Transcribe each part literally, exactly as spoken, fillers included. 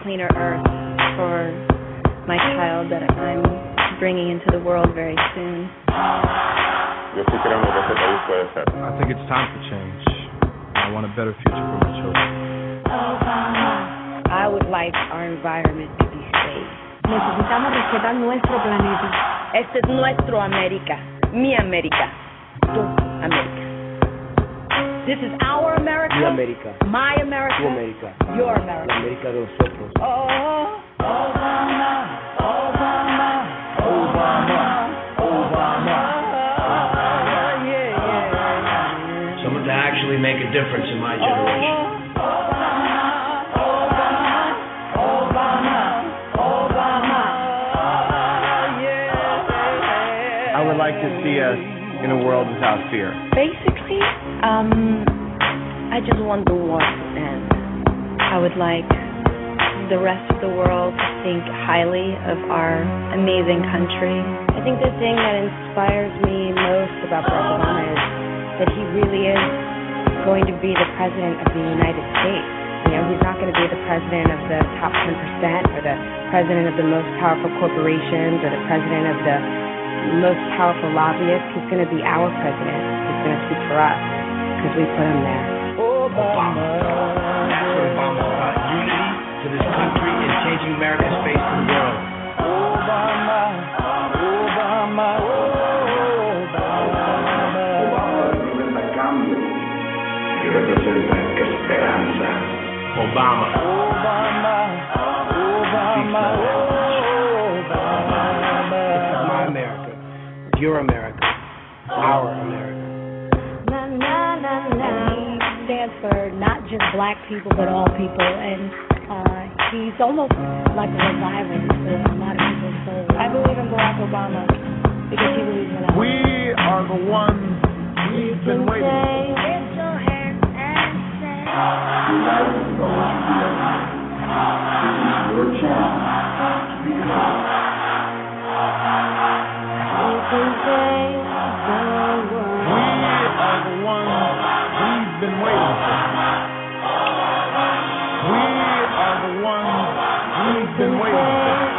cleaner earth for my child that I'm bringing into the world very soon. Yo sí creo que este país puede ser. I think it's time for change. I want a better future for my children. I would like our environment to be safe. Necesitamos respetar nuestro planeta. Este es nuestro América. Mi América. Tu América. This is our America. Mi América. My America. Tu América. Your America. La América de nosotros. Oh, Obama, Obama, Obama, Obama. Yeah, yeah, yeah. Someone to actually make a difference in my generation. Obama, Obama, Obama, Obama. Yeah. I would like to see us in a world without fear. Basically, um, I just want the war to end. I would like the rest of the world to think highly of our amazing country. I think the thing that inspires me most about Barack Obama is that he really is going to be the president of the United States. You know, he's not going to be the president of the top ten percent or the president of the most powerful corporations or the president of the most powerful lobbyists. He's going to be our president. He's going to speak for us because we put him there. Obama. That's what Obama's about. Unity for this country and changing America's face to the world. Obama, Obama, Obama. Obama cambio y representa esperanza. Obama. Obama, Obama, Obama. This is my America. Your America. Our America. Na, na, na, na. He stands for not just black people, but all people. And uh, he's almost like a revival for a lot of people's souls. I believe in Barack Obama because he believes in us. We are the ones we've been waiting for. Lift your hands and say, United we go together. This is your chance to become. you can save the world. We are the ones we've been waiting for. We are the ones we've been waiting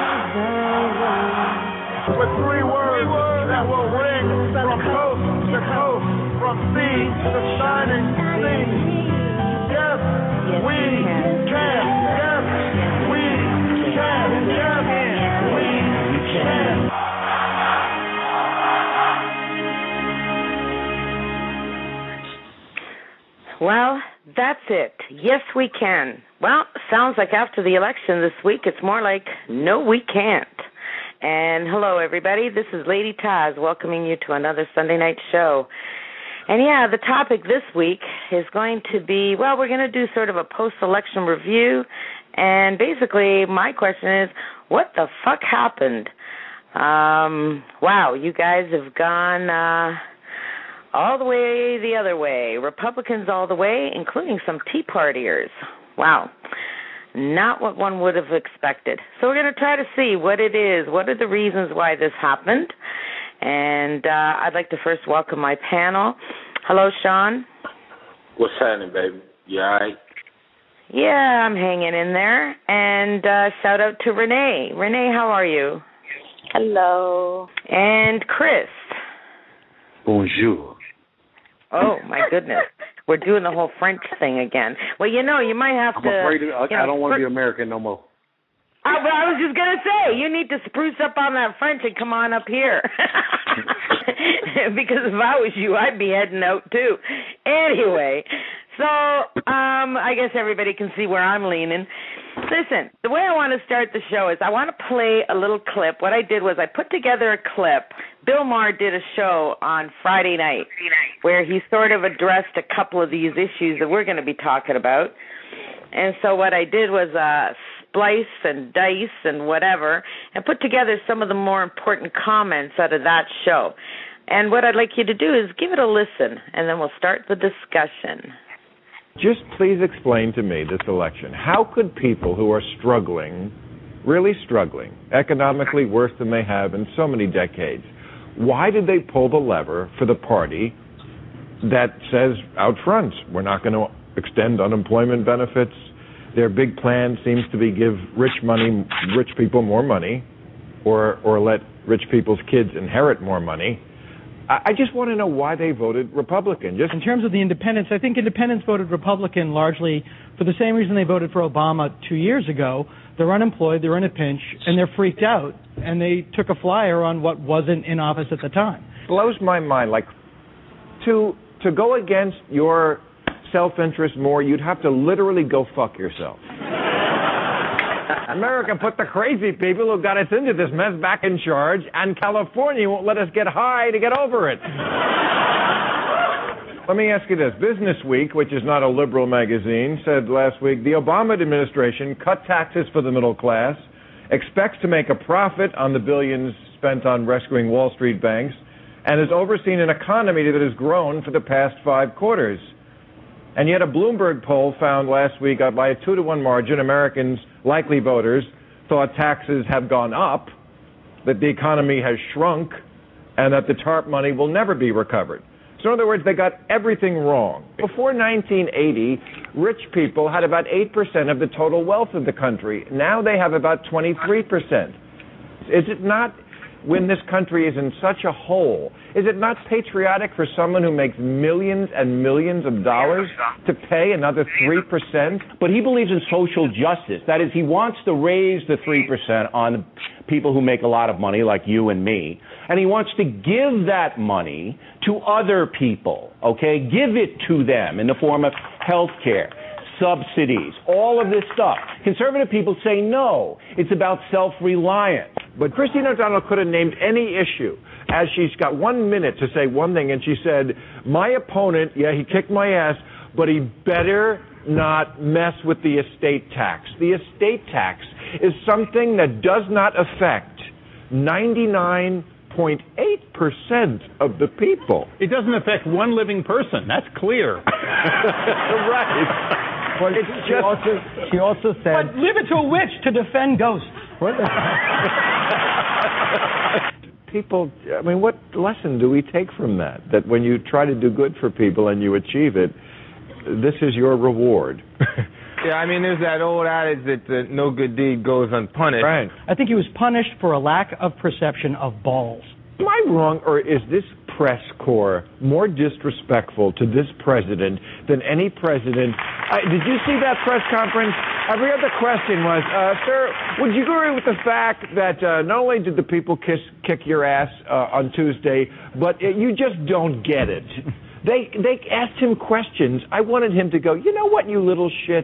for. With three words that will ring from coast to coast, from sea to shining sea. Yes, we can. Yes, we can. Yes, we can. Well, that's it. Yes, we can. Well, sounds like after the election this week, it's more like, no, we can't. And hello, everybody. This is Lady Taz welcoming you to another Sunday night show. And, yeah, the topic this week is going to be, well, we're going to do sort of a post-election review. And basically, my question is, what the fuck happened? Um, wow, you guys have gone uh, all the way the other way. Republicans all the way, including some Tea Partiers. Wow. Not what one would have expected. So we're going to try to see what it is, what are the reasons why this happened. And uh, I'd like to first welcome my panel. Hello, Sean. What's happening, baby? You all right? Yeah, I'm hanging in there. And uh, shout out to Renee. Renee, how are you? Hello. And Chris. Bonjour. Oh, my goodness. We're doing the whole French thing again. Well, you know, you might have I'm to... afraid of, I, you know, I don't want to fr- be American no more. Oh, but I was just going to say, you need to spruce up on that French and come on up here. Because if I was you, I'd be heading out too. Anyway, so um, I guess everybody can see where I'm leaning. Listen, the way I want to start the show is I want to play a little clip. What I did was I put together a clip. Bill Maher did a show on Friday night where he sort of addressed a couple of these issues that we're going to be talking about. And so what I did was uh, splice and dice and whatever and put together some of the more important comments out of that show. And what I'd like you to do is give it a listen, and then we'll start the discussion. Just please explain to me this election. How could people who are struggling, really struggling, economically worse than they have in so many decades, why did they pull the lever for the party that says out front, we're not going to extend unemployment benefits, their big plan seems to be give rich money, rich people more money, or or let rich people's kids inherit more money. I, I just want to know why they voted Republican. Just in terms of the independents, I think independents voted Republican largely for the same reason they voted for Obama two years ago. They're unemployed, they're in a pinch, and they're freaked out, and they took a flyer on what wasn't in office at the time. Blows my mind. Like, to to go against your self-interest more, you'd have to literally go fuck yourself. America put the crazy people who got us into this mess back in charge, and California won't let us get high to get over it. Let me ask you this. Business Week, which is not a liberal magazine, said last week, the Obama administration cut taxes for the middle class, expects to make a profit on the billions spent on rescuing Wall Street banks, and has overseen an economy that has grown for the past five quarters. And yet a Bloomberg poll found last week uh, by a two to one margin, Americans, likely voters, thought taxes have gone up, that the economy has shrunk, and that the TARP money will never be recovered. So in other words, they got everything wrong. Before nineteen eighty, rich people had about eight percent of the total wealth of the country. Now they have about twenty-three percent. Is it not, when this country is in such a hole, is it not patriotic for someone who makes millions and millions of dollars to pay another three percent? But he believes in social justice. That is, he wants to raise the three percent on people who make a lot of money, like you and me, and he wants to give that money to other people, okay? Give it to them in the form of health care, subsidies, all of this stuff. Conservative people say no. It's about self-reliance. But Christine O'Donnell could have named any issue, as she's got one minute to say one thing, and she said, my opponent, yeah, he kicked my ass, but he better not mess with the estate tax. The estate tax is something that does not affect ninety-nine point eight percent of the people. It doesn't affect one living person. That's clear. Right. Well, it's she, just, also, she also said... But leave it to a witch to defend ghosts. What? People, I mean, what lesson do we take from that? That when you try to do good for people and you achieve it, this is your reward. Yeah, I mean, there's that old adage that uh, no good deed goes unpunished. Right. I think he was punished for a lack of perception of balls. Am I wrong, or is this press corps more disrespectful to this president than any president? Uh, did you see that press conference? Every other question was, uh, sir, would you agree with the fact that uh, not only did the people kiss, kick your ass uh, on Tuesday, but uh, you just don't get it? They they asked him questions. I wanted him to go, you know what, you little shits?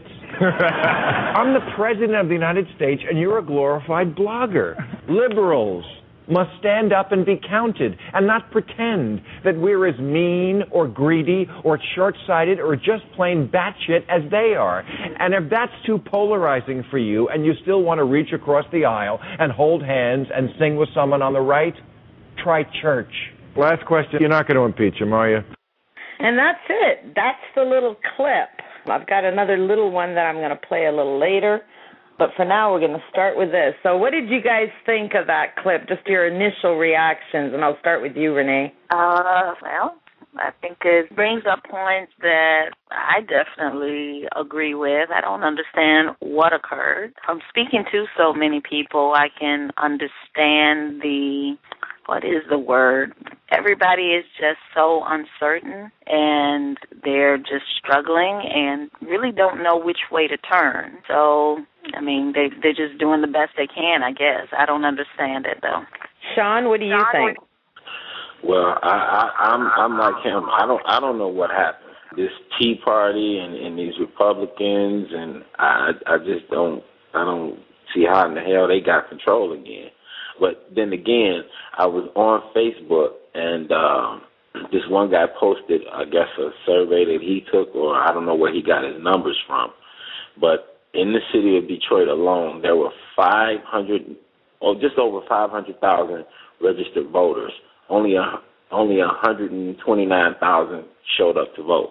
I'm the president of the United States, and you're a glorified blogger. Liberals must stand up and be counted and not pretend that we're as mean or greedy or short-sighted or just plain batshit as they are. And if that's too polarizing for you and you still want to reach across the aisle and hold hands and sing with someone on the right, try church. Last question. You're not going to impeach him, are you? And that's it. That's the little clip. I've got another little one that I'm going to play a little later. But for now, we're going to start with this. So what did you guys think of that clip? Just your initial reactions. And I'll start with you, Renee. Uh, well, I think it brings up points that I definitely agree with. I don't understand what occurred. From speaking to so many people, I can understand the... What is the word? Everybody is just so uncertain, and they're just struggling and really don't know which way to turn. So, I mean, they, they're just doing the best they can, I guess. I don't understand it, though. Sean, what do you think? Well, I, I, I'm I'm like him. I don't I don't know what happened. This Tea Party and, and these Republicans, and I I just don't I don't see how in the hell they got control again. But then again, I was on Facebook, and um, this one guy posted, I guess, a survey that he took, or I don't know where he got his numbers from. But in the city of Detroit alone, there were five hundred, or just over five hundred thousand registered voters. Only a, only one hundred twenty-nine thousand showed up to vote.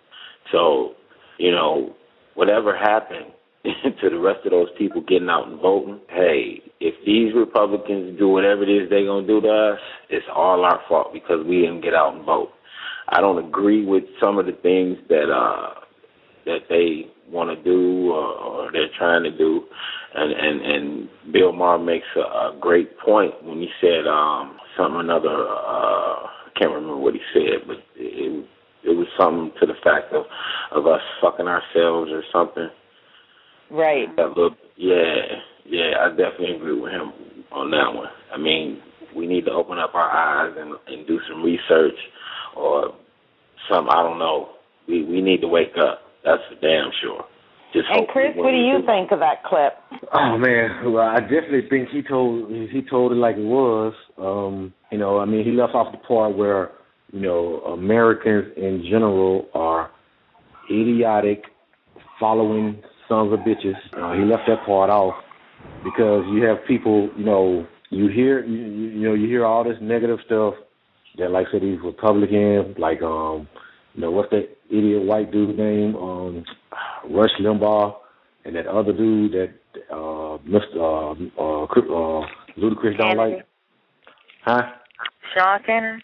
So, you know, whatever happened to the rest of those people getting out and voting, hey, if these Republicans do whatever it is they're going to do to us, it's all our fault because we didn't get out and vote. I don't agree with some of the things that uh, that they want to do or, or they're trying to do. And, and, and Bill Maher makes a, a great point when he said um, something another, uh, I can't remember what he said, but it, it was something to the fact of, of us fucking ourselves or something. Right. That look, yeah, yeah, I definitely agree with him on that one. I mean, we need to open up our eyes and, and do some research or some, I don't know. We we need to wake up. That's for damn sure. Just and Chris, what do you do. think of that clip? Oh man, well, I definitely think he told he told it like it was. Um, you know, I mean, he left off the part where you know Americans in general are idiotic, following sons of bitches. Uh, he left that part off because you have people, you know, you hear you, you know you hear all this negative stuff that, like I said, these Republicans, like um, you know, what's that idiot white dude's name? Um, Rush Limbaugh, and that other dude that uh, Mister Uh, uh, uh, Ludacris don't Kennedy. like. Huh? Sean Kennedy?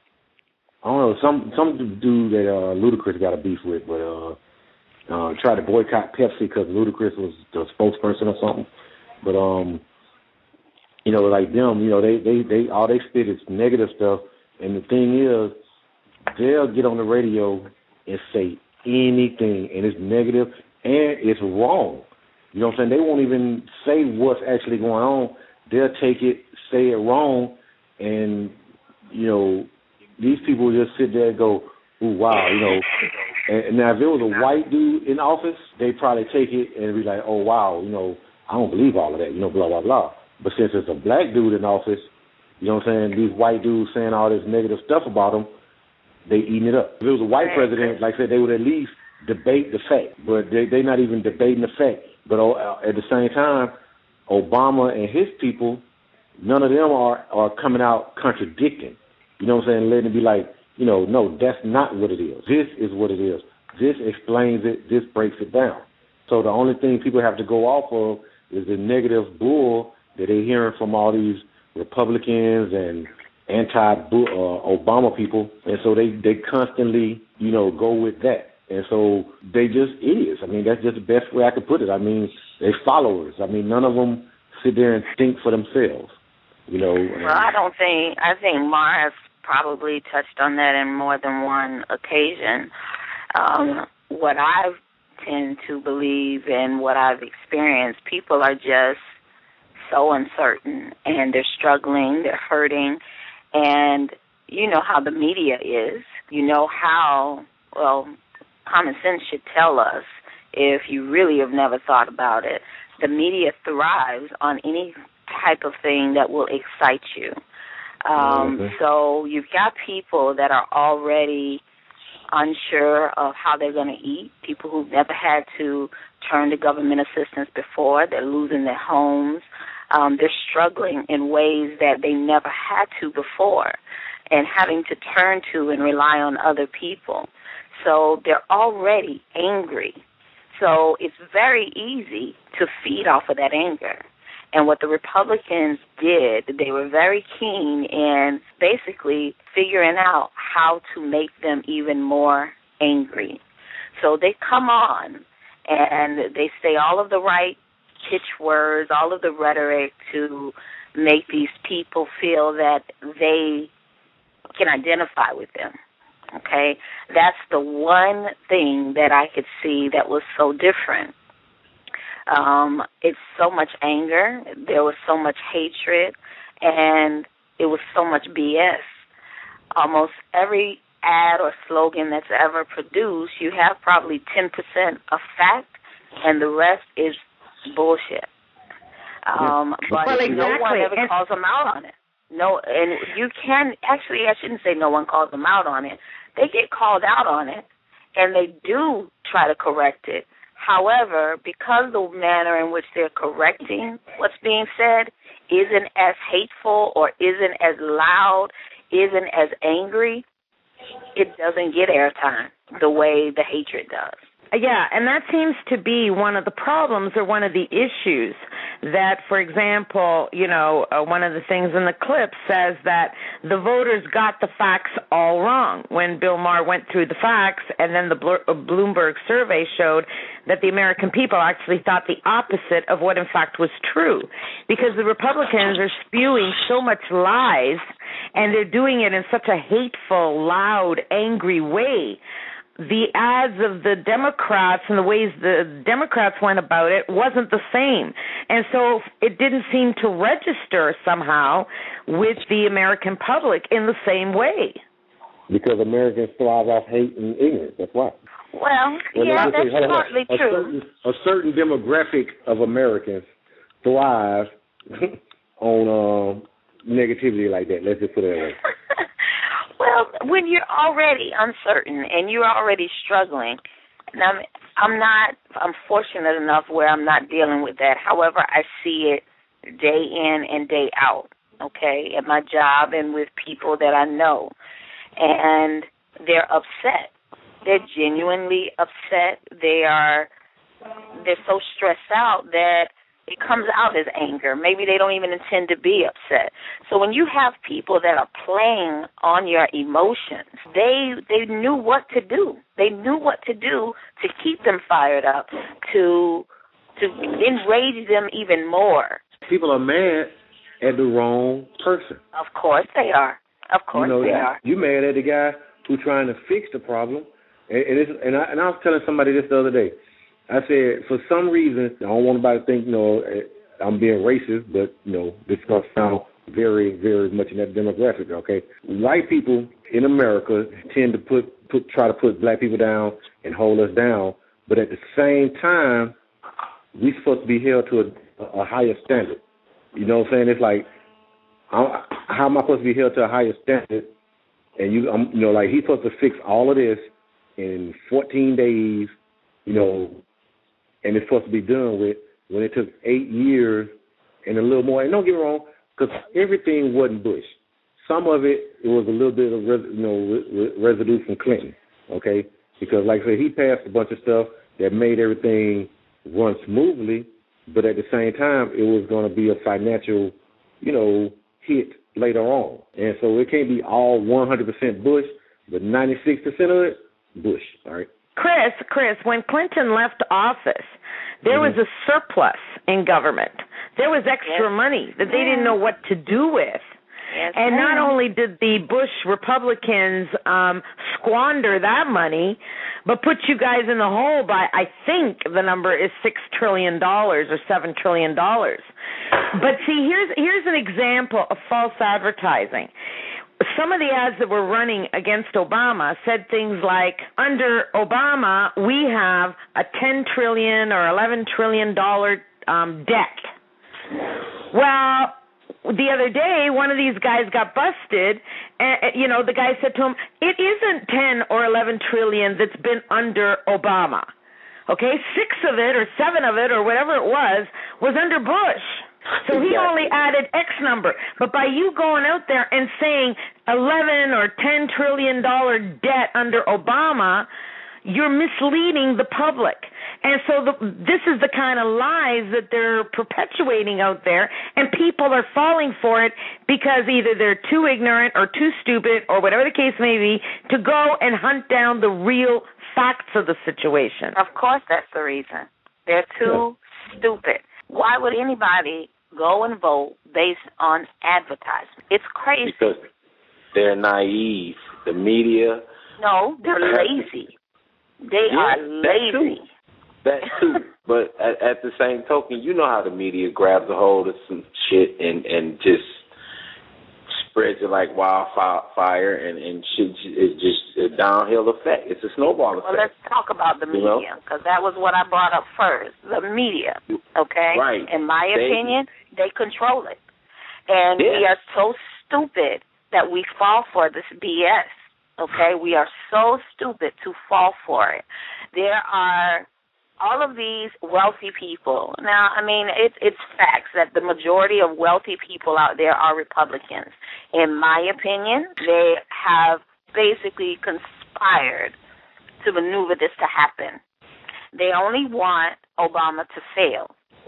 I don't know. Some some dude that uh, Ludacris got a beef with, but uh, uh, tried to boycott Pepsi because Ludacris was the spokesperson or something. But um, you know, like them, you know, they they they all they spit is negative stuff, and the thing is, they'll get on the radio and say anything, and it's negative and it's wrong. You know what I'm saying? They won't even say what's actually going on. They'll take it, say it wrong, and you know, these people just sit there and go, "Ooh, wow," you know. And, and now, if there was a white dude in office, they'd probably take it and be like, "Oh, wow," you know, I don't believe all of that, you know, blah blah blah. But since it's a black dude in office, you know what I'm saying? These white dudes saying all this negative stuff about them, they eating it up. If it was a white president, like I said, they would at least debate the fact. But they, they're not even debating the fact. But uh, at the same time, Obama and his people, none of them are, are coming out contradicting. You know what I'm saying? Letting it be like, you know, no, that's not what it is. This is what it is. This explains it. This breaks it down. So the only thing people have to go off of is the negative bull that they're hearing from all these Republicans and anti-Obama people, and so they, they constantly, you know, go with that. And so they just idiots. I mean, that's just the best way I could put it. I mean, they followers. I mean, none of them sit there and think for themselves, you know. Well, I don't think, I think Maher has probably touched on that in more than one occasion. Um, what I tend to believe and what I've experienced, people are just so uncertain, and they're struggling, they're hurting, and you know how the media is. You know how, well, common sense should tell us, if you really have never thought about it, the media thrives on any type of thing that will excite you. Um, mm-hmm. So you've got people that are already unsure of how they're going to eat, people who've never had to turn to government assistance before. They're losing their homes. Um, they're struggling in ways that they never had to before, and having to turn to and rely on other people. So they're already angry. So it's very easy to feed off of that anger. And what the Republicans did, they were very keen in basically figuring out how to make them even more angry. So they come on and they say all of the right pitch words, all of the rhetoric to make these people feel that they can identify with them. Okay? That's the one thing that I could see that was so different. Um, it's so much anger, there was so much hatred, and it was so much B S. Almost every ad or slogan that's ever produced, you have probably ten percent of fact, and the rest is bullshit. Um, yeah. But well, exactly. No one ever and calls them out on it. No, and you can, actually, I shouldn't say no one calls them out on it. They get called out on it, and they do try to correct it. However, because the manner in which they're correcting what's being said isn't as hateful or isn't as loud, isn't as angry, it doesn't get airtime the way the hatred does. Yeah, and that seems to be one of the problems or one of the issues that, for example, you know, uh, one of the things in the clip says that the voters got the facts all wrong when Bill Maher went through the facts, and then the Bloomberg survey showed that the American people actually thought the opposite of what in fact was true, because the Republicans are spewing so much lies, and they're doing it in such a hateful, loud, angry way. The ads of the Democrats and the ways the Democrats went about it wasn't the same. And so it didn't seem to register somehow with the American public in the same way. Because Americans thrive off hate and ignorance. That's why. Well, well yeah, that's say, partly a true. Certain, a certain demographic of Americans thrive on uh, negativity like that. Let's just put it that way. Well, when you're already uncertain and you're already struggling, and I'm, I'm not, I'm fortunate enough where I'm not dealing with that. However, I see it day in and day out, okay, at my job and with people that I know. And they're upset. They're genuinely upset. They are, they're so stressed out that it comes out as anger. Maybe they don't even intend to be upset. So when you have people that are playing on your emotions, they they knew what to do. They knew what to do to keep them fired up, to to enrage them even more. People are mad at the wrong person. Of course they are. Of course you know, they are. You mad at the guy who's trying to fix the problem. And, and, it's, and, I, and I was telling somebody this the other day. I said, for some reason, I don't want anybody to think, you know, I'm being racist, but, you know, this is going to sound very, very much in that demographic, okay? White people in America tend to put, put try to put black people down and hold us down, but at the same time, we're supposed to be held to a, a higher standard. You know what I'm saying? It's like, I'm, how am I supposed to be held to a higher standard? And, you, I'm, you know, like, he's supposed to fix all of this in fourteen days, you know, and it's supposed to be done with when it took eight years and a little more. And don't get me wrong, because everything wasn't Bush. Some of it, it was a little bit of res, you know re, residue from Clinton, okay? Because, like I said, he passed a bunch of stuff that made everything run smoothly, but at the same time, it was going to be a financial, you know, hit later on. And so it can't be all one hundred percent Bush, but ninety-six percent of it, Bush, all right? Chris, Chris, when Clinton left office, there mm-hmm. was a surplus in government. There was extra yes. money that they didn't know what to do with. Yes, and not only did the Bush Republicans um, squander that money, but put you guys in the hole by, I think the number is six trillion dollars or seven trillion dollars. But see, here's here's an example of false advertising. Some of the ads that were running against Obama said things like, under Obama, we have a ten trillion dollars or eleven trillion dollars um, debt. Well, the other day, one of these guys got busted, and, you know, the guy said to him, it isn't ten or eleven trillion that's been under Obama. Okay, six of it or seven of it or whatever it was, was under Bush. So he only added X number. But by you going out there and saying eleven or ten trillion dollars debt under Obama, you're misleading the public. And so the, this is the kind of lies that they're perpetuating out there, and people are falling for it because either they're too ignorant or too stupid or whatever the case may be to go and hunt down the real facts of the situation. Of course that's the reason. They're too yeah. stupid. Why would anybody go and vote based on advertisement? It's crazy. Because they're naive. The media. No, they're lazy. They yeah, are lazy. That too. But at, at the same token, you know how the media grabs a hold of some shit and, and just spreads it like wildfire, and, and shit is just a downhill effect. It's a snowball effect. Well, let's talk about the media, because that was what I brought up first. The media, okay? Right. In my they, opinion, they control it. And yeah. we are so stupid that we fall for this B S, okay? We are so stupid to fall for it. There are all of these wealthy people. Now, I mean, it's it's facts that the majority of wealthy people out there are Republicans. In my opinion, they have basically conspired to maneuver this to happen. They only want Obama to fail.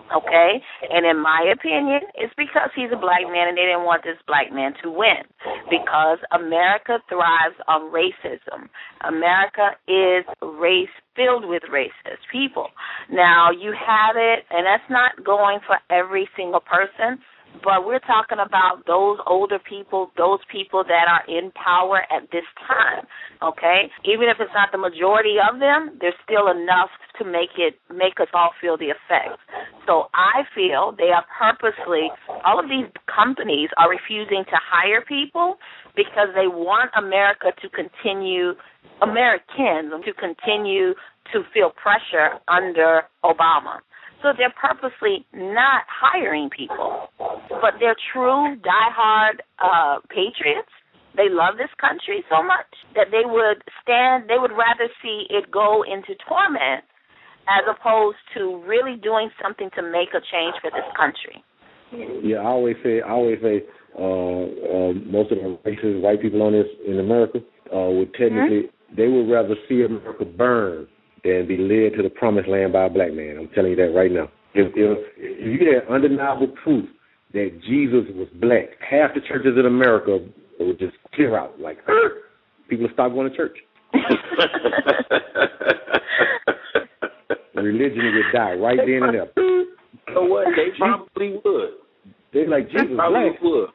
Okay? And in my opinion, it's because he's a black man and they didn't want this black man to win. Because America thrives on racism. America is race filled with racist people. Now, you have it, and that's not going for every single person, but we're talking about those older people, those people that are in power at this time, okay? Even if it's not the majority of them, there's still enough to make it make us all feel the effects. So I feel they are purposely, all of these companies are refusing to hire people because they want America to continue, Americans to continue to feel pressure under Obama. So they're purposely not hiring people. But they're true, diehard uh, patriots. They love this country so much that they would stand, they would rather see it go into torment as opposed to really doing something to make a change for this country. Yeah, I always say, I always say, uh, uh, most of the racist white people on this in America uh, would technically, mm-hmm. they would rather see America burn than be led to the promised land by a black man. I'm telling you that right now. If, if, if you had undeniable proof that Jesus was black, half the churches in America would just clear out. Like, people would stop going to church. Religion would die right then and there. You know what? They probably would. They're like, Jesus probably black. would.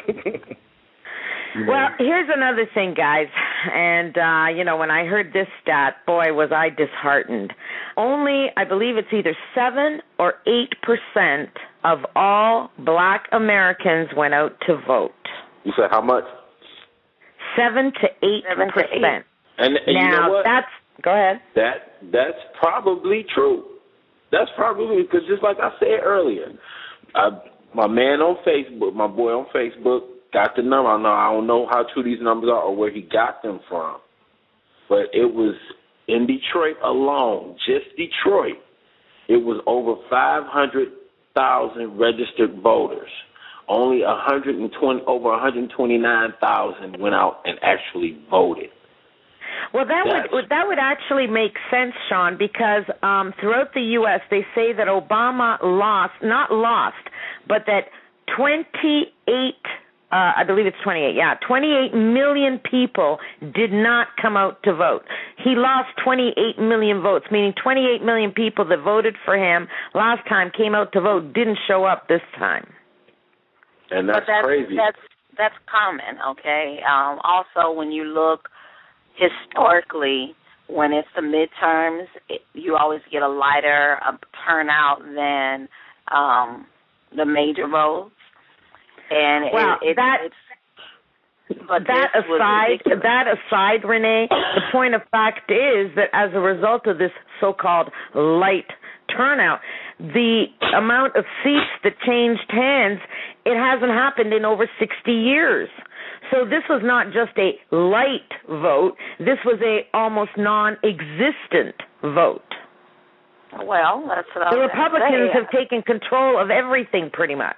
You know. Well, here's another thing, guys. And, uh, you know, when I heard this stat, boy, was I disheartened. Only, I believe it's either seven or eight percent of all black Americans went out to vote. You said how much? Seven to eight Seven percent. To eight. And, and now, you know what? that's, go ahead. That, that's probably true. That's probably, because just like I said earlier, I, my man on Facebook, my boy on Facebook, got the number. I, know, I don't know how true these numbers are or where he got them from. But it was in Detroit alone, just Detroit, it was over five hundred thousand registered voters. Only one hundred twenty, over one hundred twenty-nine thousand went out and actually voted. Well, that That's, would that would actually make sense, Sean, because um, throughout the U S they say that Obama lost, not lost, but that twenty-eight Uh, I believe it's twenty-eight, yeah. twenty-eight million people did not come out to vote. He lost twenty-eight million votes, meaning twenty-eight million people that voted for him last time came out to vote didn't show up this time. And that's, but that's crazy. That's, that's common, okay? Um, also, when you look historically, when it's the midterms, it, you always get a lighter uh, turnout than um, the major votes. And well, it, it, that, it's, but that aside, that aside, Renee, the point of fact is that as a result of this so-called light turnout, the amount of seats that changed hands, it hasn't happened in over sixty years. So this was not just a light vote. This was a almost non-existent vote. Well, that's what I was The Republicans say. have taken control of everything pretty much.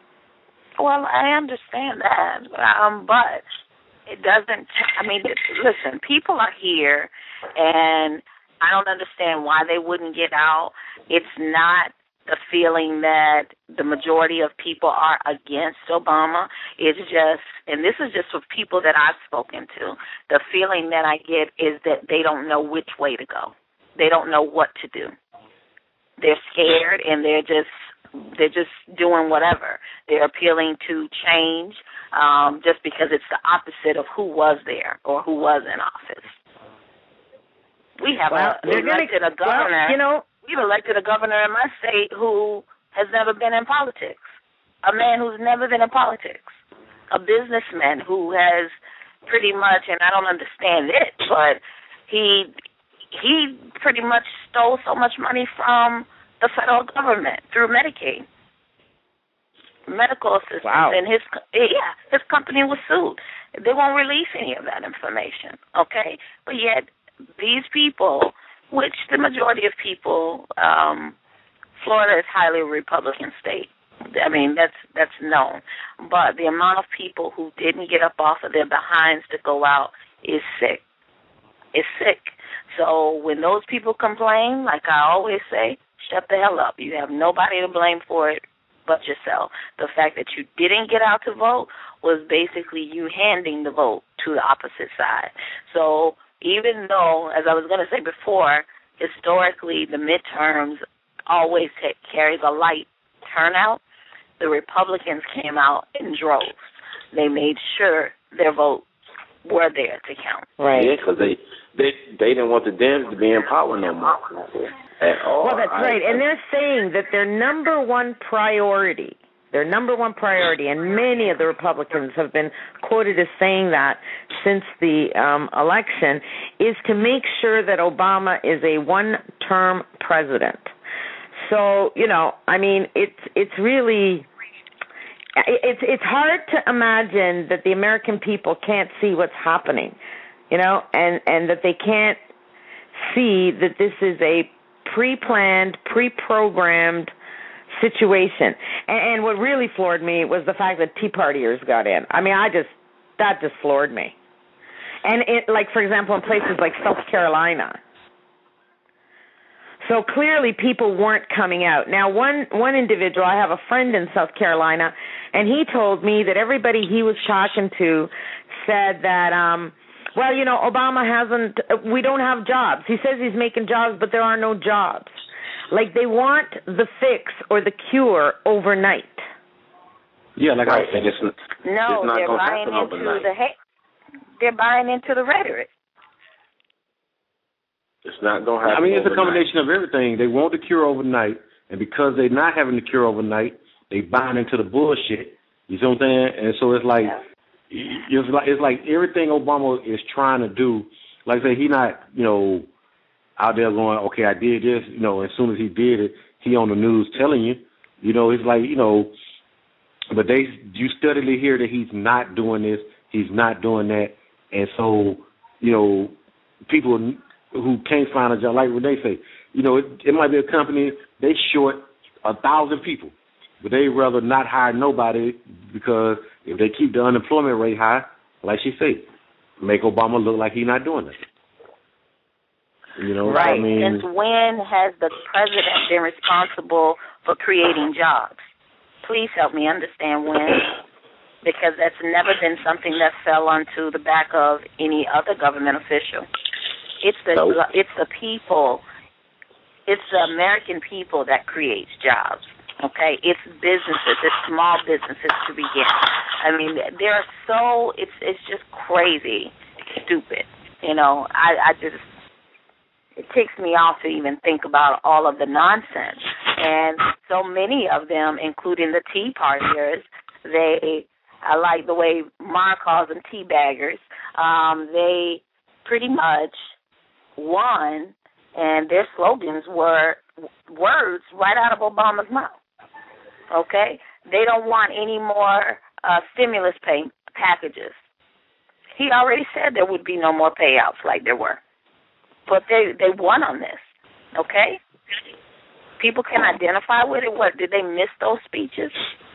Well, I understand that, um, but it doesn't, I mean, listen, people are here, and I don't understand why they wouldn't get out. It's not the feeling that the majority of people are against Obama. It's just, and this is just with people that I've spoken to, the feeling that I get is that they don't know which way to go. They don't know what to do. They're scared, and they're just, They're just doing whatever. They're appealing to change um, just because it's the opposite of who was there or who was in office. We have well, a, we elected a governor. Well, you know, we've elected a governor in my state who has never been in politics, a man who's never been in politics, a businessman who has pretty much, and I don't understand it, but he he pretty much stole so much money from the federal government through Medicaid, medical assistance, wow. and his yeah his company was sued. They won't release any of that information, okay? But yet these people, which the majority of people, um, Florida is highly Republican state. I mean that's that's known, but the amount of people who didn't get up off of their behinds to go out is sick. It's sick. So when those people complain, like I always say, shut the hell up. You have nobody to blame for it but yourself. The fact that you didn't get out to vote was basically you handing the vote to the opposite side. So even though, as I was going to say before, historically the midterms always t- carries a light turnout, the Republicans came out in droves. They made sure their votes were there to count. Right. Yeah, because they, they, they didn't want the Dems to be in power no more at all. Well, that's I, right. And they're saying that their number one priority, their number one priority, and many of the Republicans have been quoted as saying that since the um, election, is to make sure that Obama is a one-term president. So, you know, I mean, it's it's really, it's it's hard to imagine that the American people can't see what's happening, you know, and, and that they can't see that this is a pre-planned, pre-programmed situation. And, and what really floored me was the fact that Tea Partiers got in. I mean, I just, that just floored me. And it, like, for example, in places like South Carolina. So clearly people weren't coming out. Now, one, one individual, I have a friend in South Carolina, and he told me that everybody he was talking to said that, um, well, you know, Obama hasn't, we don't have jobs. He says he's making jobs, but there are no jobs. Like, they want the fix or the cure overnight. Yeah, like right. I said, it's, No, it's not they're gonna buying happen into overnight. the hate. They're buying into the rhetoric. It's not going to happen I mean, it's overnight. a combination of everything. They want the cure overnight, and because they're not having the cure overnight, they buying into the bullshit. You see what I'm saying? And so it's like, yeah. it's like it's like everything Obama is trying to do. Like I say, he not, you know, out there going, okay, I did this. You know, as soon as he did it, he on the news telling you. You know, it's like, you know, but they, you steadily hear that he's not doing this, he's not doing that, and so, you know, people who can't find a job, like what they say, you know, it, it might be a company, they short a thousand people, but they rather not hire nobody because if they keep the unemployment rate high, like she said, make Obama look like he's not doing it. You know, right. I mean, Since when has the president been responsible for creating jobs? Please help me understand when, because that's never been something that fell onto the back of any other government official. It's the Nope. it's the people, it's the American people that creates jobs. Okay, it's businesses, it's small businesses to begin. I mean, they're so it's it's just crazy, stupid. You know, I I just it ticks me off to even think about all of the nonsense. And so many of them, including the Tea Partiers, they I like the way Mar calls them tea baggers. Um, they pretty much won, and their slogans were words right out of Obama's mouth. Okay? They don't want any more uh, stimulus pay packages. He already said there would be no more payouts like there were. But they, they won on this. Okay? People can identify with it. What, did they miss those speeches?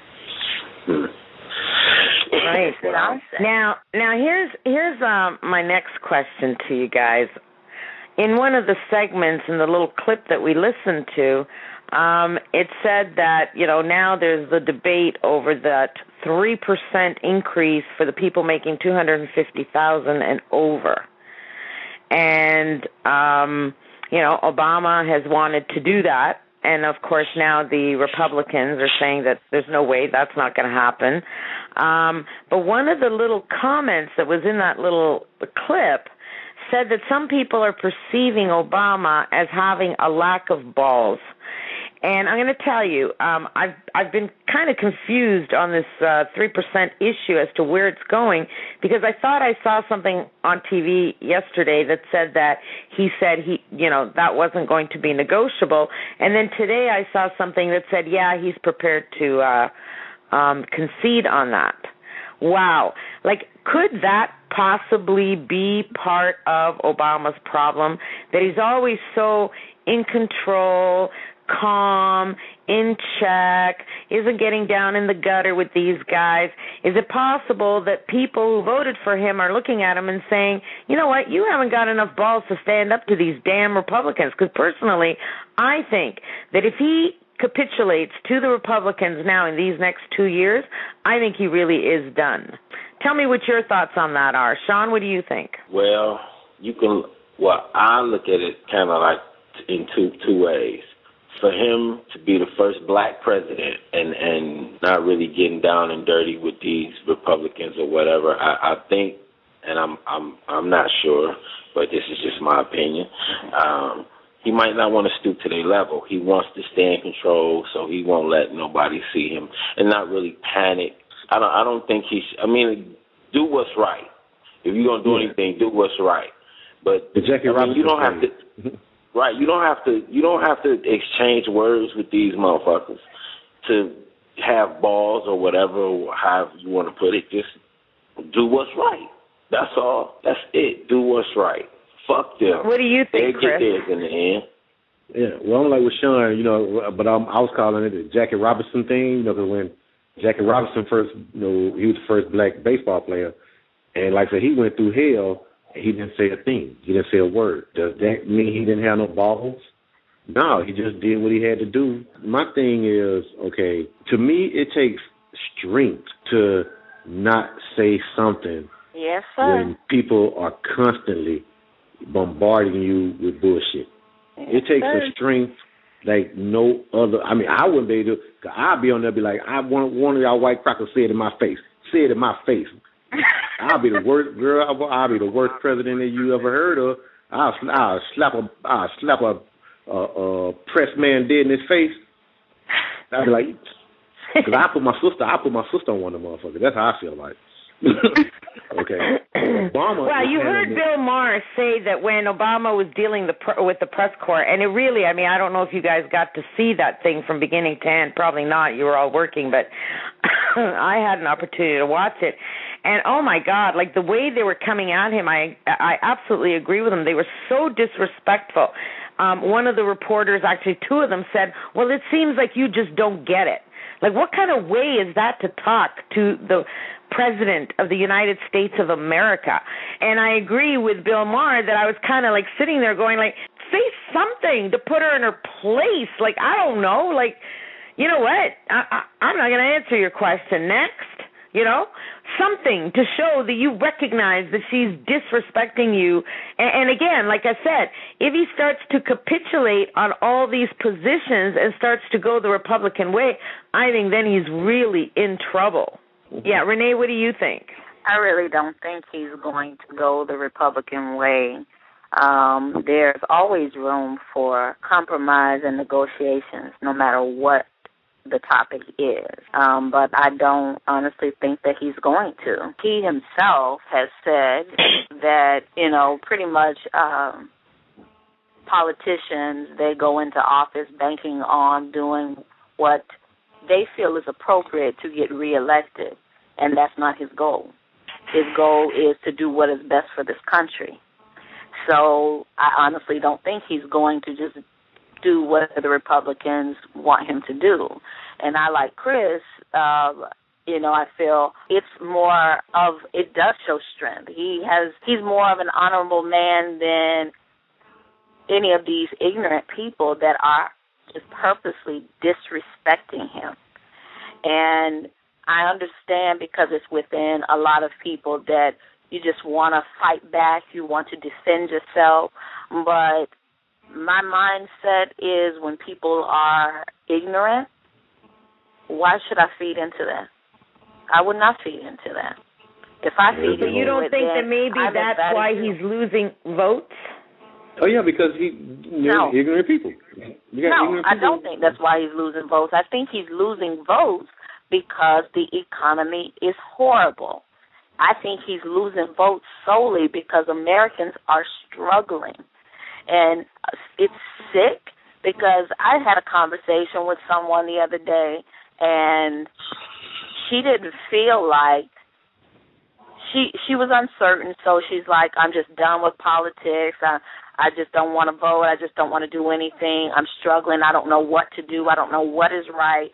Right. Now, now here's here's um, my next question to you guys. In one of the segments in the little clip that we listened to, um, it said that, you know, now there's the debate over that three percent increase for the people making two hundred fifty thousand dollars and over. And, um, you know, Obama has wanted to do that. And, of course, now the Republicans are saying that there's no way that's not going to happen. Um, but one of the little comments that was in that little clip said that some people are perceiving Obama as having a lack of balls. And I'm going to tell you, um, I've I've been kind of confused on this uh, three percent issue as to where it's going, because I thought I saw something on T V yesterday that said that he said he, you know, that wasn't going to be negotiable. And then today I saw something that said, yeah, he's prepared to uh, um, concede on that. Wow. Like, could that possibly be part of Obama's problem, that he's always so in control, calm, in check, isn't getting down in the gutter with these guys? Is it possible that people who voted for him are looking at him and saying, you know what, you haven't got enough balls to stand up to these damn Republicans? Because personally, I think that if he capitulates to the Republicans now in these next two years, I think he really is done. Tell me what your thoughts on that are. Sean, what do you think? Well, you can, well, I look at it kind of like in two two ways. For him to be the first black president and, and not really getting down and dirty with these Republicans or whatever, I, I think, and I'm I'm I'm not sure, but this is just my opinion, um, he might not want to stoop to their level. He wants to stay in control, so he won't let nobody see him and not really panic. I don't I don't think he sh- I mean, do what's right. If you're going to do anything, do what's right. But the Jackie I mean, you don't have to... Right, you don't have to. You don't have to exchange words with these motherfuckers to have balls or whatever, or however you want to put it. Just do what's right. That's all. That's it. Do what's right. Fuck them. What do you think, They'll Chris? get theirs in the end. Yeah, well, I'm like with Sean, you know, but um, I was calling it the Jackie Robinson thing, you know, because when Jackie Robinson first, you know, he was the first black baseball player, and like I said, he went through hell. He didn't say a thing. He didn't say a word. Does that mean he didn't have no balls? No, he just did what he had to do. My thing is, okay, to me, it takes strength to not say something yes, sir. when people are constantly bombarding you with bullshit. Yes, it takes sir. a strength like no other. I mean, I wouldn't be able to, cause I'd be on there be like, I want one of y'all white crackers say it in my face. Say it in my face. I'll be the worst girl. I'll be the worst president that you ever heard of. I'll, I'll slap a, I'll slap a, a, a press man dead in his face. I'll be like, because I put my sister, I put my sister on one of them motherfuckers. That's how I feel like. Okay. Obama. Well, you heard Bill Maher say that when Obama was dealing the pr- with the press corps, and it really, I mean, I don't know if you guys got to see that thing from beginning to end. Probably not. You were all working, but I had an opportunity to watch it. And oh my God, like the way they were coming at him, I I absolutely agree with them. They were so disrespectful. Um, one of the reporters, actually two of them, said, well, it seems like you just don't get it. Like, what kind of way is that to talk to the President of the United States of America? And I agree with Bill Maher that I was kind of like sitting there going like, say something to put her in her place. Like, I don't know. Like, you know what? I, I, I'm not going to answer your question. Next. You know, something to show that you recognize that she's disrespecting you. And, and again, like I said, if he starts to capitulate on all these positions and starts to go the Republican way, I think then he's really in trouble. Yeah, Renee, what do you think? I really don't think he's going to go the Republican way. Um, there's always room for compromise and negotiations, no matter what the topic is. Um, but I don't honestly think that he's going to. He himself has said that, you know, pretty much um, politicians, they go into office banking on doing what they feel is appropriate to get reelected, and that's not his goal. His goal is to do what is best for this country. So I honestly don't think he's going to just do what the Republicans want him to do. And I, like Chris, uh, you know, I feel it's more of, it does show strength. He has, he's more of an honorable man than any of these ignorant people that are just purposely disrespecting him. And I understand, because it's within a lot of people, that you just want to fight back, you want to defend yourself, but my mindset is when people are ignorant, why should I feed into that? I would not feed into that. If I feed into it, you don't think that maybe that's why he's losing votes? Oh, yeah, because he, you know, No. ignorant people. You got No, ignorant I people. don't think that's why he's losing votes. I think he's losing votes because the economy is horrible. I think he's losing votes solely because Americans are struggling. And it's sick, because I had a conversation with someone the other day, and she didn't feel like, she she was uncertain, so she's like, I'm just done with politics. I, I just don't want to vote. I just don't want to do anything. I'm struggling. I don't know what to do. I don't know what is right.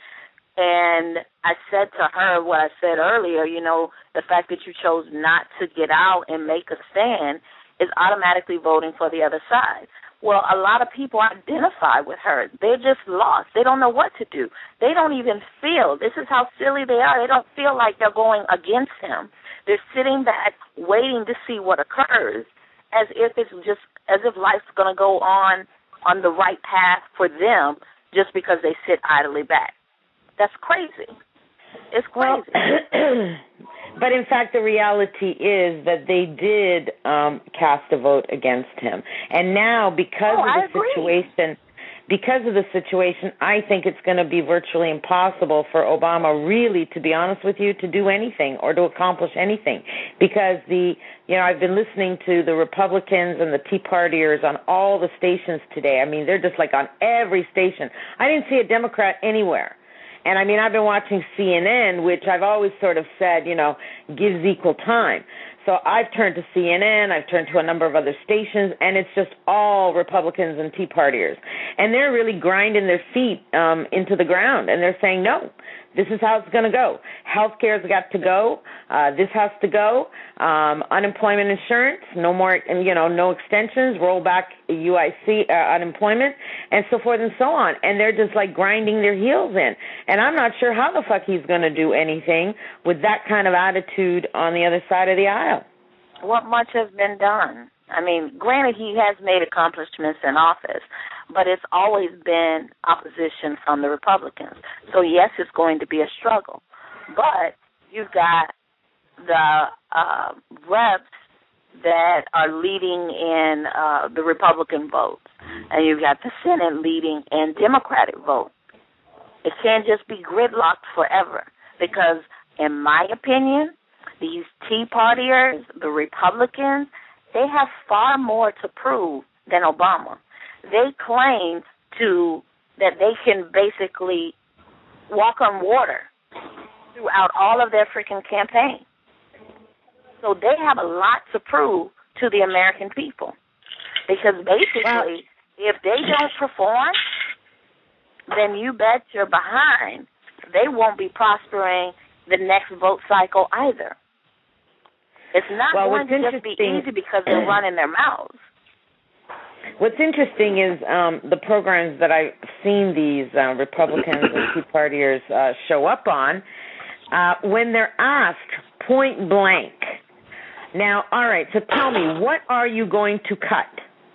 And I said to her what I said earlier, you know, the fact that you chose not to get out and make a stand is automatically voting for the other side. Well, a lot of people identify with her. They're just lost. They don't know what to do. They don't even feel, this is how silly they are, they don't feel like they're going against him. They're sitting back waiting to see what occurs as if it's just, as if life's going to go on on the right path for them just because they sit idly back. That's crazy. It's crazy. Well, but in fact, the reality is that they did um, cast a vote against him, and now because oh, of the I agree. situation, because of the situation, I think it's going to be virtually impossible for Obama, really, to be honest with you, to do anything or to accomplish anything, because the you know I've been listening to the Republicans and the Tea Partiers on all the stations today. I mean, they're just like on every station. I didn't see a Democrat anywhere. And, I mean, I've been watching C N N, which I've always sort of said, you know, gives equal time. So I've turned to C N N, I've turned to a number of other stations, and it's just all Republicans and Tea Partiers. And they're really grinding their feet um, into the ground, and they're saying, no, this is how it's going to go. Health care's got to go. Uh, this has to go. Um, unemployment insurance, no more, you know, no extensions, roll back U I C, uh, unemployment, and so forth and so on. And they're just like grinding their heels in. And I'm not sure how the fuck he's going to do anything with that kind of attitude on the other side of the aisle. What much has been done? I mean, granted, he has made accomplishments in office, but it's always been opposition from the Republicans. So, yes, it's going to be a struggle. But you've got the uh, reps that are leading in uh, the Republican votes, and you've got the Senate leading in Democratic votes. It can't just be gridlocked forever because, in my opinion, these Tea Partiers, the Republicans, they have far more to prove than Obama. They claim to that they can basically walk on water throughout all of their freaking campaign. So they have a lot to prove to the American people. Because basically, if they don't perform, then you bet you're behind. They won't be prospering the next vote cycle either. It's not well, going to just be easy because they're running their mouths. What's interesting is um, the programs that I've seen these uh, Republicans and Tea Partiers uh, show up on, uh, when they're asked point blank, now, all right, so tell me, what are you going to cut?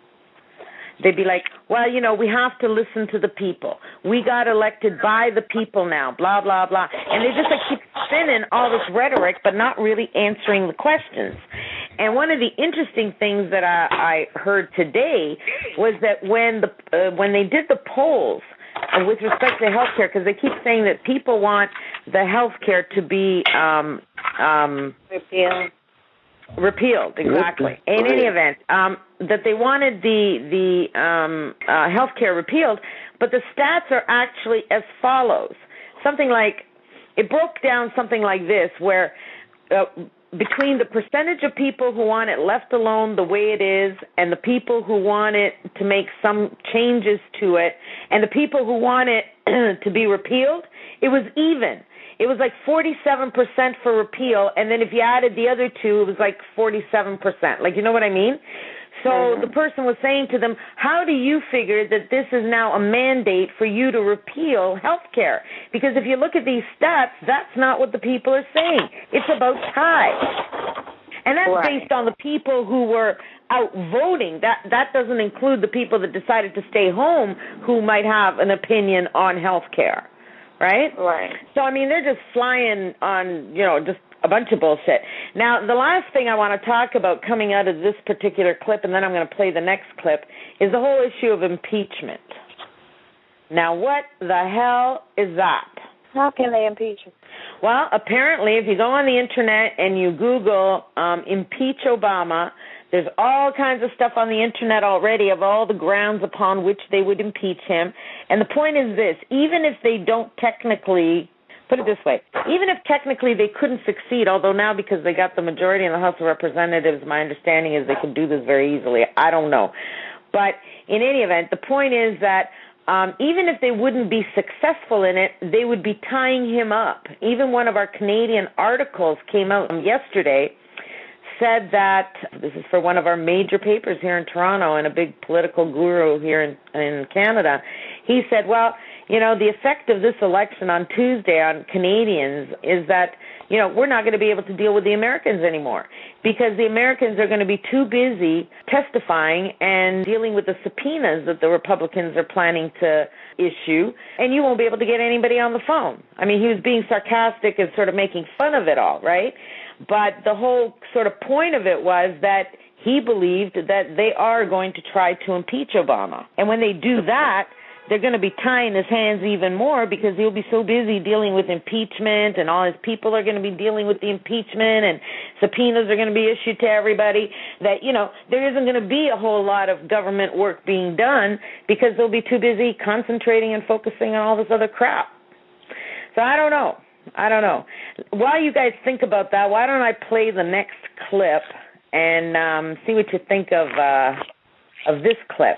They'd be like, well, you know, we have to listen to the people. We got elected by the people now, blah, blah, blah. And they just like keep spinning all this rhetoric but not really answering the questions. And one of the interesting things that I, I heard today was that when the uh, when they did the polls uh, with respect to health care, because they keep saying that people want the health care to be um, um, repealed. Repealed, exactly. In any event, um, that they wanted the the um, uh, health care repealed, but the stats are actually as follows. Something like, it broke down something like this, where uh, between the percentage of people who want it left alone the way it is and the people who want it to make some changes to it and the people who want it to be repealed, it was even. It was like forty-seven percent for repeal, and then if you added the other two, it was like forty-seven percent. Like, you know what I mean? So mm-hmm. the person was saying to them, how do you figure that this is now a mandate for you to repeal health care? Because if you look at these stats, that's not what the people are saying. It's about ties. And that's right. Based on the people who were out voting. That that doesn't include the people that decided to stay home who might have an opinion on health care. Right? Right. So, I mean, they're just flying on, you know, just a bunch of bullshit. Now, the last thing I want to talk about coming out of this particular clip, and then I'm going to play the next clip, is the whole issue of impeachment. Now, what the hell is that? How can they impeach him? Well, apparently, if you go on the Internet and you Google um, impeach Obama, there's all kinds of stuff on the Internet already of all the grounds upon which they would impeach him. And the point is this, even if they don't technically, put it this way, even if technically they couldn't succeed, although now because they got the majority in the House of Representatives, my understanding is they can do this very easily. I don't know. But in any event, the point is that um, even if they wouldn't be successful in it, they would be tying him up. Even one of our Canadian articles came out yesterday, said that, this is for one of our major papers here in Toronto and a big political guru here in, in Canada, he said, well, you know, the effect of this election on Tuesday on Canadians is that, you know, we're not going to be able to deal with the Americans anymore because the Americans are going to be too busy testifying and dealing with the subpoenas that the Republicans are planning to issue, and you won't be able to get anybody on the phone. I mean, he was being sarcastic and sort of making fun of it all, right? But the whole sort of point of it was that he believed that they are going to try to impeach Obama. And when they do that, they're going to be tying his hands even more because he'll be so busy dealing with impeachment, and all his people are going to be dealing with the impeachment, and subpoenas are going to be issued to everybody, that, you know, there isn't going to be a whole lot of government work being done because they'll be too busy concentrating and focusing on all this other crap. So I don't know. I don't know. While you guys think about that, why don't I play the next clip and um, see what you think of uh, of this clip?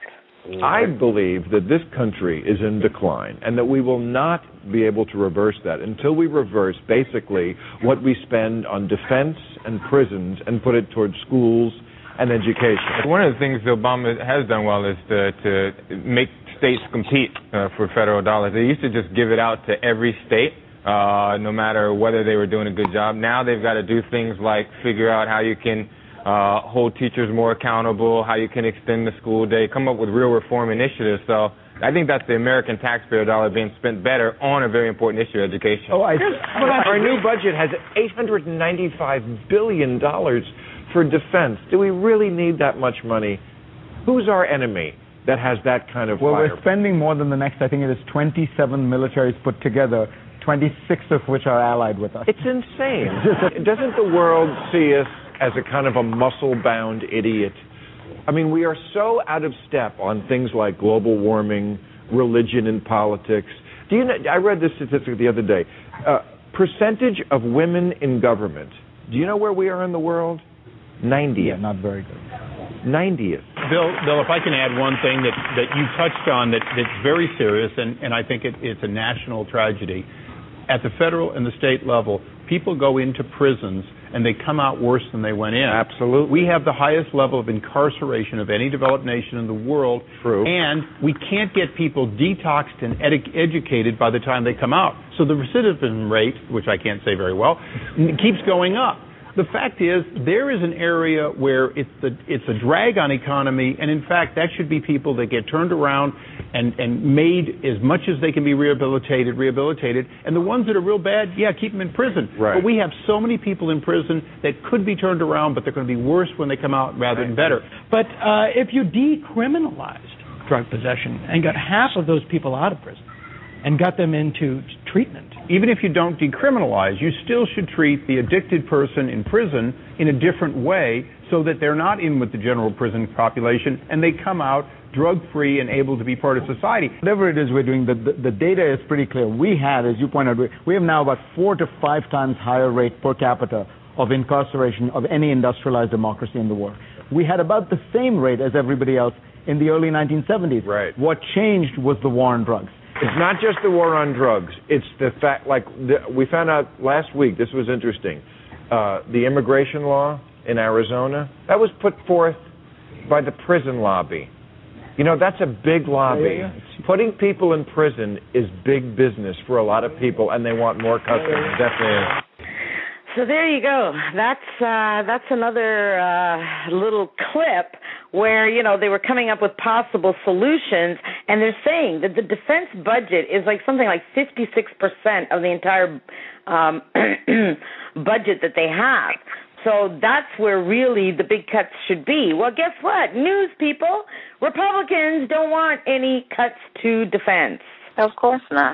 I believe that this country is in decline and that we will not be able to reverse that until we reverse basically what we spend on defense and prisons and put it towards schools and education. One of the things Obama has done well is to, to make states compete uh, for federal dollars. They used to just give it out to every state, uh, no matter whether they were doing a good job. Now they've got to do things like figure out how you can Uh, hold teachers more accountable, how you can extend the school day, come up with real reform initiatives. So I think that's the American taxpayer dollar being spent better on a very important issue, education. Oh, I, our new budget has eight hundred ninety-five billion dollars for defense. Do we really need that much money? Who's our enemy that has that kind of Well, fire? we're spending more than the next, I think it is twenty-seven militaries put together, twenty-six of which are allied with us. It's insane. Doesn't the world see us as a kind of a muscle-bound idiot? I mean, we are so out of step on things like global warming, religion, and politics. Do you know, I read this statistic the other day. Uh, percentage of women in government. Do you know where we are in the world? ninetieth. Yeah, not very good. ninetieth. Bill, Bill, if I can add one thing that, that you touched on that, that's very serious, and, and I think it, it's a national tragedy. At the federal and the state level, people go into prisons and they come out worse than they went in. Absolutely. We have the highest level of incarceration of any developed nation in the world. True. And we can't get people detoxed and edu- educated by the time they come out. So the recidivism rate, which I can't say very well, keeps going up. The fact is, there is an area where it's the it's a drag on economy, and in fact, that should be people that get turned around and, and made as much as they can be rehabilitated, rehabilitated, and the ones that are real bad, yeah, keep them in prison. Right. But we have so many people in prison that could be turned around, but they're going to be worse when they come out rather than better. But uh, if you decriminalized drug possession and got half of those people out of prison and got them into treatment. Even if you don't decriminalize, you still should treat the addicted person in prison in a different way so that they're not in with the general prison population and they come out drug-free and able to be part of society. Whatever it is we're doing, the, the, the data is pretty clear. We have, as you pointed out, we have now about four to five times higher rate per capita of incarceration of any industrialized democracy in the world. We had about the same rate as everybody else in the early nineteen seventies. Right. What changed was the war on drugs. It's not just the war on drugs. It's the fact, like, the, we found out last week, this was interesting, uh, the immigration law in Arizona, that was put forth by the prison lobby. You know, that's a big lobby. Yeah, yeah, yeah. Putting people in prison is big business for a lot of people, and they want more custody. Definitely is. So there you go. That's uh, that's another uh, little clip where, you know, they were coming up with possible solutions, and they're saying that the defense budget is like something like fifty-six percent of the entire um, budget that they have. So that's where really the big cuts should be. Well, guess what? News people, Republicans don't want any cuts to defense. Of course not.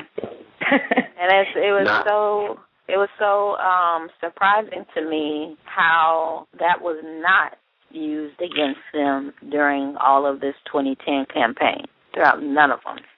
And it's, it was Nah. so it was so um, surprising to me how that was not used against them during all of this twenty ten campaign. Throughout none of them.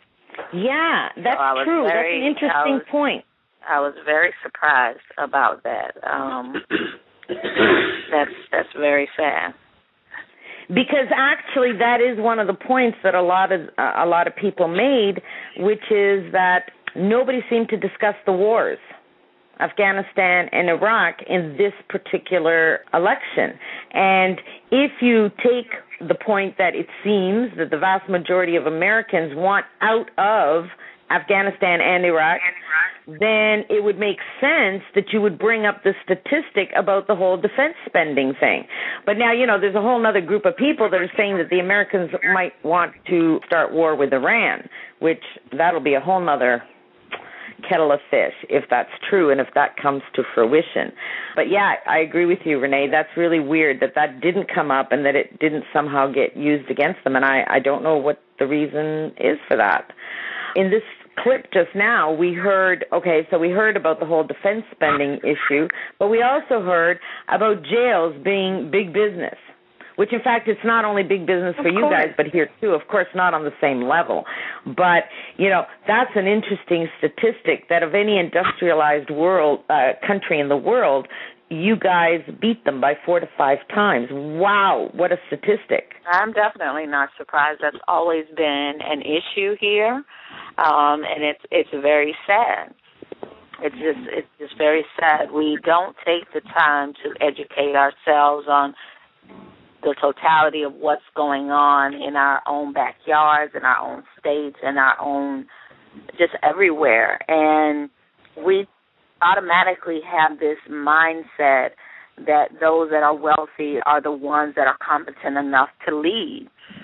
Yeah, that's so I was true. Very, that's an interesting was, point. I was very surprised about that. Um, that's that's very sad. Because actually, that is one of the points that a lot of uh, a lot of people made, which is that nobody seemed to discuss the wars, Afghanistan and Iraq, in this particular election. And if you take the point that it seems that the vast majority of Americans want out of Afghanistan and Iraq, then it would make sense that you would bring up the statistic about the whole defense spending thing. But now, you know, there's a whole other group of people that are saying that the Americans might want to start war with Iran, which that'll be a whole other kettle of fish if that's true and if that comes to fruition. But yeah, I agree with you, Renee. That's really weird that that didn't come up and that it didn't somehow get used against them. And I, I don't know what the reason is for that. In this clip just now, we heard, okay, so we heard about the whole defense spending issue, but we also heard about jails being big business, which in fact it's not only big business for you guys, but here too, of course, not on the same level. But, you know, that's an interesting statistic that of any industrialized world uh, country in the world, you guys beat them by four to five times. Wow, what a statistic. I'm definitely not surprised. That's always been an issue here, um, and it's it's very sad. It's just it's just very sad. We don't take the time to educate ourselves on the totality of what's going on in our own backyards, in our own states, in our own, just everywhere. And we automatically have this mindset that those that are wealthy are the ones that are competent enough to lead.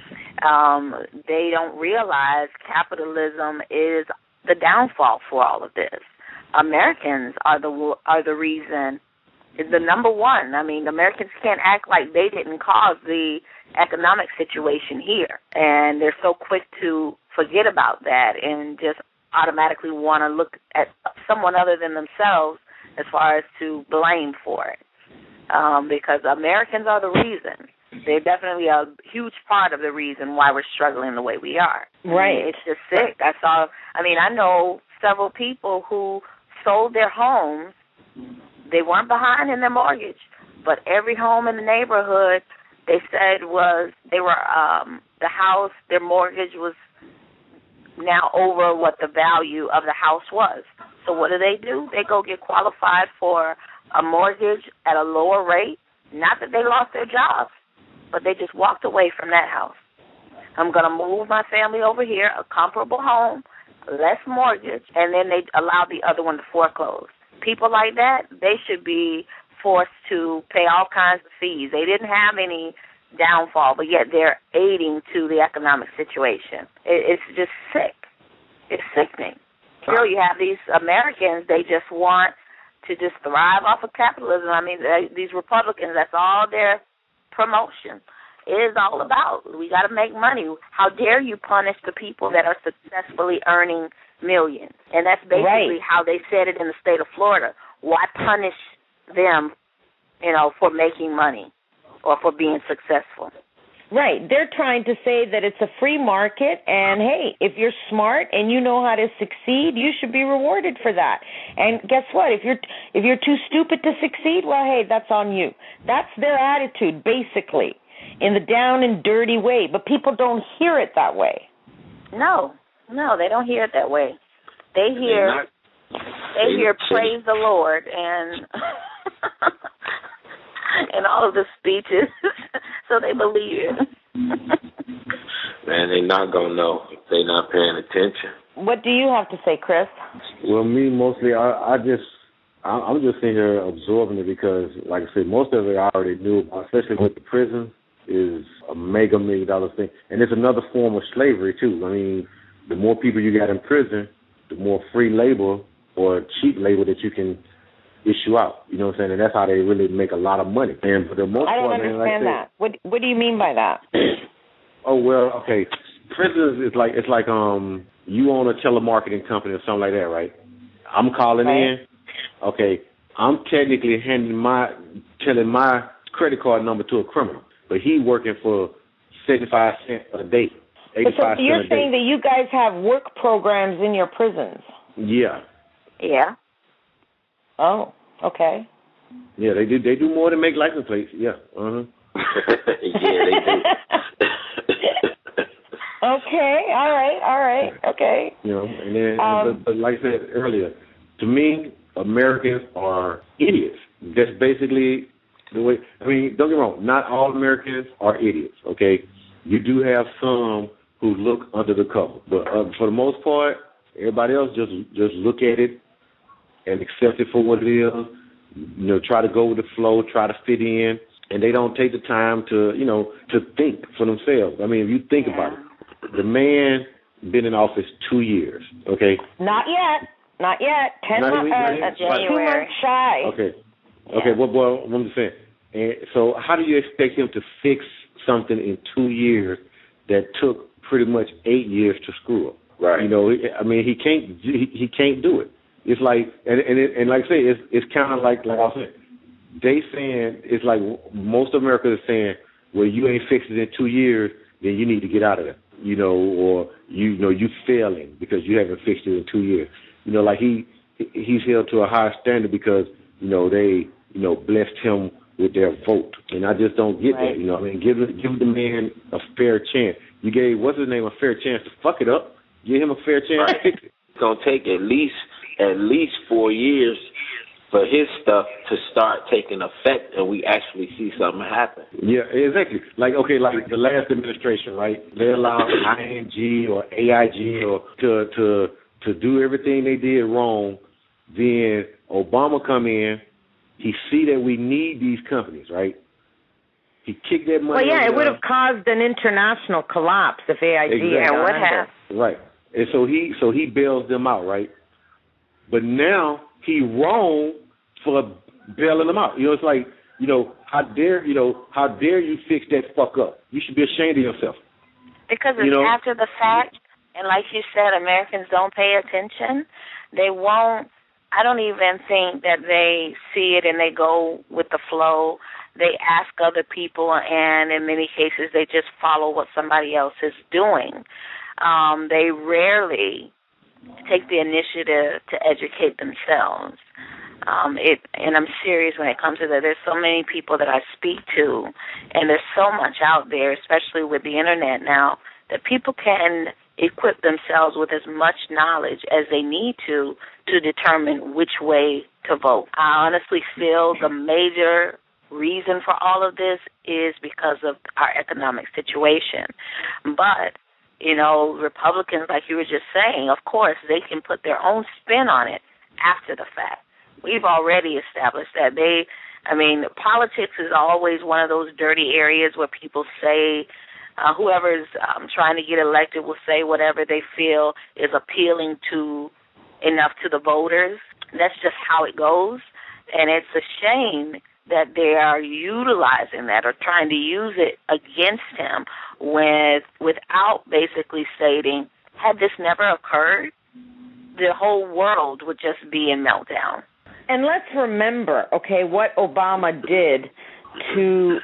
Um, they don't realize capitalism is the downfall for all of this. Americans are the are the reason, is the number one. I mean, Americans can't act like they didn't cause the economic situation here, and they're so quick to forget about that and just automatically want to look at someone other than themselves as far as to blame for it, um, because Americans are the reason. They're definitely a huge part of the reason why we're struggling the way we are. Right. I mean, it's just sick. I saw, I mean, I know several people who sold their homes. They weren't behind in their mortgage, but every home in the neighborhood, they said was, they were, um, the house, their mortgage was now over what the value of the house was. So what do they do? They go get qualified for a mortgage at a lower rate. Not that they lost their jobs, but they just walked away from that house. I'm going to move my family over here, a comparable home, less mortgage, and then they allow the other one to foreclose. People like that, they should be forced to pay all kinds of fees. They didn't have any downfall, but yet they're aiding to the economic situation. It, it's just sick. It's sickening. Still, you have these Americans, they just want to just thrive off of capitalism. I mean, they, these Republicans, that's all their promotion is all about. We got to make money. How dare you punish the people that are successfully earning millions? And that's basically right. How they said it in the state of Florida. Why punish them, you know, for making money or for being successful? Right. They're trying to say that it's a free market, and hey, if you're smart and you know how to succeed, you should be rewarded for that. And guess what? If you're if you're too stupid to succeed, well, hey, that's on you. That's their attitude, basically, in the down and dirty way. But people don't hear it that way. No, no, they don't hear it that way. They hear they hear praise the Lord and and all of the speeches, so they believe it. Man, they're not going to know if they're not paying attention. What do you have to say, Chris? Well, me, mostly, I, I just, I, I'm just sitting here absorbing it because, like I said, most of it I already knew about, especially with the prison, is a mega million dollar thing. And it's another form of slavery, too. I mean, the more people you got in prison, the more free labor or cheap labor that you can issue out, you know what I'm saying? And that's how they really make a lot of money. And for the most I don't part, understand man, like that. What What do you mean by that? Oh well, okay. Prisons is like it's like um you own a telemarketing company or something like that, right? I'm calling right. in. Okay, I'm technically handing my telling my credit card number to a criminal, but he working for seventy-five cents a day, eighty-five so you're cents a day. saying that you guys have work programs in your prisons? Yeah. Yeah. Oh, okay. Yeah, they do. They do more than make license plates. Yeah. Uh huh. Yeah, they do. all right, all right, okay. You know, and then, Um, but, but like I said earlier, to me, Americans are idiots. That's basically the way. I mean, don't get me wrong. Not all Americans are idiots. Okay, you do have some who look under the cover, but uh, for the most part, everybody else just just look at it and accept it for what it is. You know, try to go with the flow, try to fit in, and they don't take the time to, you know, to think for themselves. I mean, if you think about it, the man been in office two years. Okay. Not yet. Not yet. Ten Not months. even- not Uh, even- two months shy. Okay. Okay. Well, well, I'm just saying. And so, how do you expect him to fix something in two years that took pretty much eight years to screw up? Right. You know, I mean, he can't. He, he can't do it. It's like, and and, it, and like I say, it's it's kind of like like I said, they saying it's like most of America is saying, well, you ain't fixed it in two years, then you need to get out of there. You know, or you, you know you failing because you haven't fixed it in two years. You know, like he he's held to a high standard because you know they you know blessed him with their vote, and I just don't get Right. that. You know, I mean, give give the man a fair chance. You gave what's his name a fair chance to fuck it up. Give him a fair chance to fix it. It's gonna take at least at least four years for his stuff to start taking effect, and we actually see something happen. Yeah, exactly. Like, okay, like the last administration, right? They allowed I N G or A I G or to to to do everything they did wrong. Then Obama come in. He see that we need these companies, right? He kicked that money. Well, yeah, over it would there. have caused an international collapse if A I G Exactly. had Yeah, gone would under. have. Right. And so he so he bails them out, right? But now he wrong for bailing them out. You know, it's like, you know, how dare you know, how dare you fix that fuck up? You should be ashamed of yourself. Because it's You know? after the fact, and like you said, Americans don't pay attention. They won't. I don't even think that they see it and they go with the flow. They ask other people, and in many cases, they just follow what somebody else is doing. Um, they rarely take the initiative to educate themselves. Um, it, and I'm serious when it comes to that. There's so many people that I speak to, and there's so much out there, especially with the internet now, that people can equip themselves with as much knowledge as they need to to determine which way to vote. I honestly feel the major reason for all of this is because of our economic situation. But, you know, Republicans, like you were just saying, of course, they can put their own spin on it after the fact. We've already established that. They, I mean, politics is always one of those dirty areas where people say, uh, whoever's um, trying to get elected will say whatever they feel is appealing to enough to the voters. That's just how it goes. And it's a shame that they are utilizing that or trying to use it against him with without basically stating, had this never occurred, the whole world would just be in meltdown. And let's remember, okay, what Obama did to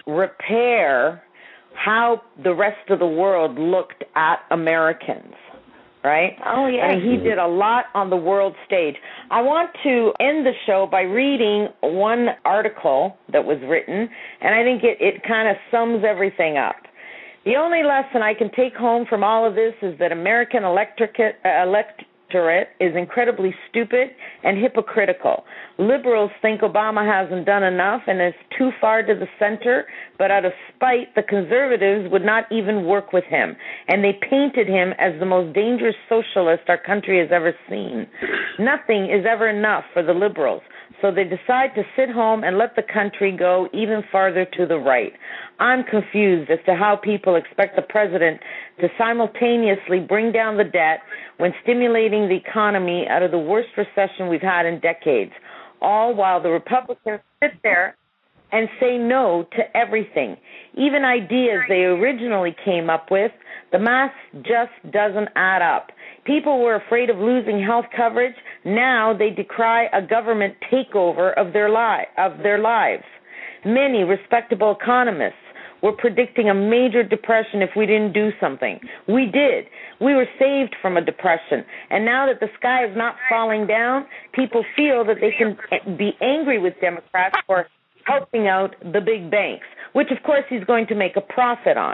repair how the rest of the world looked at Americans, right? Oh, yeah. I mean, he did a lot on the world stage. I want to end the show by reading one article that was written, and I think it, it kind of sums everything up. The only lesson I can take home from all of this is that American electorate, uh, electorate is incredibly stupid and hypocritical. Liberals think Obama hasn't done enough and is too far to the center, but out of spite, the conservatives would not even work with him, and they painted him as the most dangerous socialist our country has ever seen. Nothing is ever enough for the liberals, so they decide to sit home and let the country go even farther to the right. I'm confused as to how people expect the president to simultaneously bring down the debt when stimulating the economy out of the worst recession we've had in decades, all while the Republicans sit there and say no to everything. Even ideas they originally came up with, the math just doesn't add up. People were afraid of losing health coverage. Now they decry a government takeover of their li- of their lives. Many respectable economists were predicting a major depression if we didn't do something. We did. We were saved from a depression. And now that the sky is not falling down, people feel that they can be angry with Democrats for helping out the big banks, which of course he's going to make a profit on.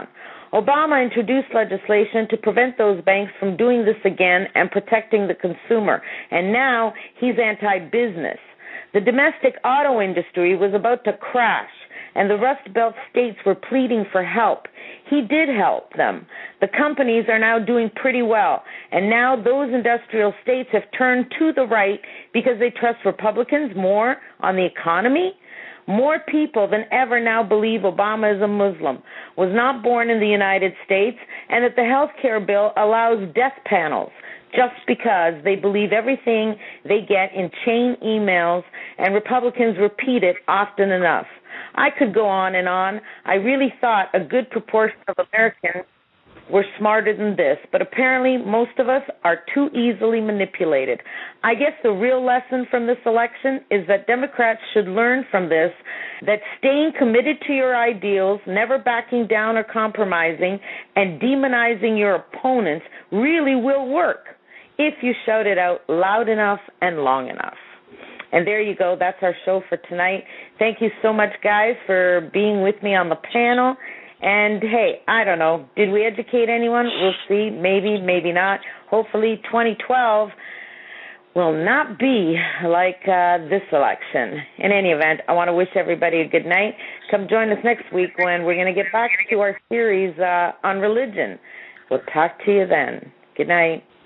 Obama introduced legislation to prevent those banks from doing this again and protecting the consumer. And now he's anti-business. The domestic auto industry was about to crash, and the Rust Belt states were pleading for help. He did help them. The companies are now doing pretty well, and now those industrial states have turned to the right because they trust Republicans more on the economy. More people than ever now believe Obama is a Muslim, was not born in the United States, and that the health care bill allows death panels just because they believe everything they get in chain emails, and Republicans repeat it often enough. I could go on and on. I really thought a good proportion of Americans were smarter than this, but apparently most of us are too easily manipulated. I guess the real lesson from this election is that Democrats should learn from this, that staying committed to your ideals, never backing down or compromising, and demonizing your opponents really will work if you shout it out loud enough and long enough. And there you go. That's our show for tonight. Thank you so much, guys, for being with me on the panel. And, hey, I don't know, did we educate anyone? We'll see. Maybe, maybe not. Hopefully twenty twelve will not be like uh, this election. In any event, I want to wish everybody a good night. Come join us next week when we're going to get back to our series uh, on religion. We'll talk to you then. Good night.